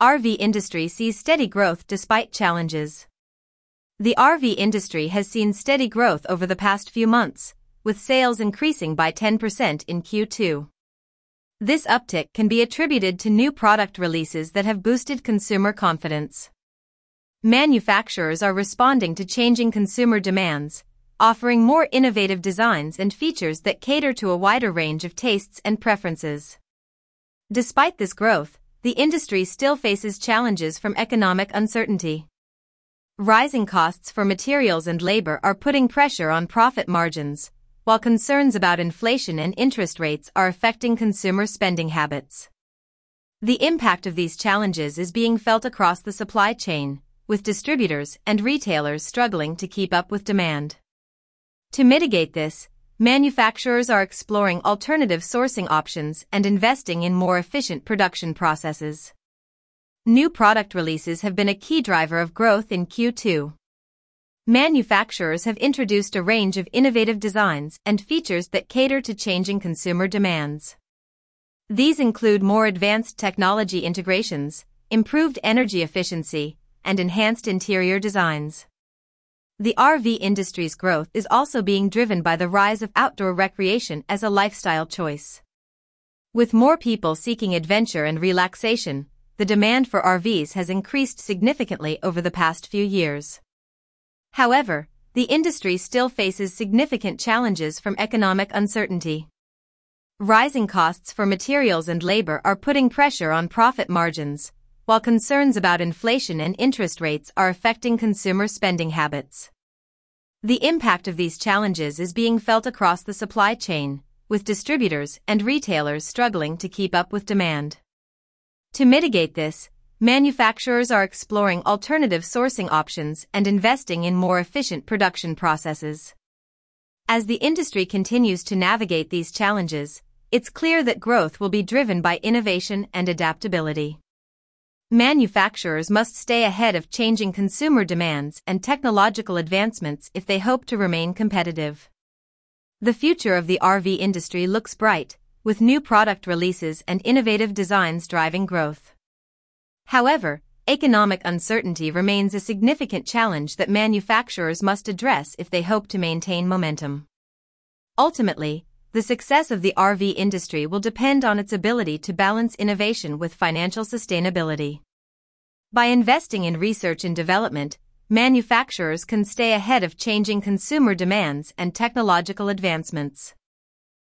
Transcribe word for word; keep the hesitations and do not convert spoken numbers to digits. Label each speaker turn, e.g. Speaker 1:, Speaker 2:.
Speaker 1: R V industry sees steady growth despite challenges. The R V industry has seen steady growth over the past few months, with sales increasing by ten percent in Q two. This uptick can be attributed to new product releases that have boosted consumer confidence. Manufacturers are responding to changing consumer demands, offering more innovative designs and features that cater to a wider range of tastes and preferences. Despite this growth, the industry still faces challenges from economic uncertainty. Rising costs for materials and labor are putting pressure on profit margins, while concerns about inflation and interest rates are affecting consumer spending habits. The impact of these challenges is being felt across the supply chain, with distributors and retailers struggling to keep up with demand. To mitigate this, manufacturers are exploring alternative sourcing options and investing in more efficient production processes. New product releases have been a key driver of growth in Q two. Manufacturers have introduced a range of innovative designs and features that cater to changing consumer demands. These include more advanced technology integrations, improved energy efficiency, and enhanced interior designs. The R V industry's growth is also being driven by the rise of outdoor recreation as a lifestyle choice. With more people seeking adventure and relaxation, the demand for R Vs has increased significantly over the past few years. However, the industry still faces significant challenges from economic uncertainty. Rising costs for materials and labor are putting pressure on profit margins, while concerns about inflation and interest rates are affecting consumer spending habits. The impact of these challenges is being felt across the supply chain, with distributors and retailers struggling to keep up with demand. To mitigate this, manufacturers are exploring alternative sourcing options and investing in more efficient production processes. As the industry continues to navigate these challenges, it's clear that growth will be driven by innovation and adaptability. Manufacturers must stay ahead of changing consumer demands and technological advancements if they hope to remain competitive. The future of the R V industry looks bright, with new product releases and innovative designs driving growth. However, economic uncertainty remains a significant challenge that manufacturers must address if they hope to maintain momentum. Ultimately, the success of the R V industry will depend on its ability to balance innovation with financial sustainability. By investing in research and development, manufacturers can stay ahead of changing consumer demands and technological advancements.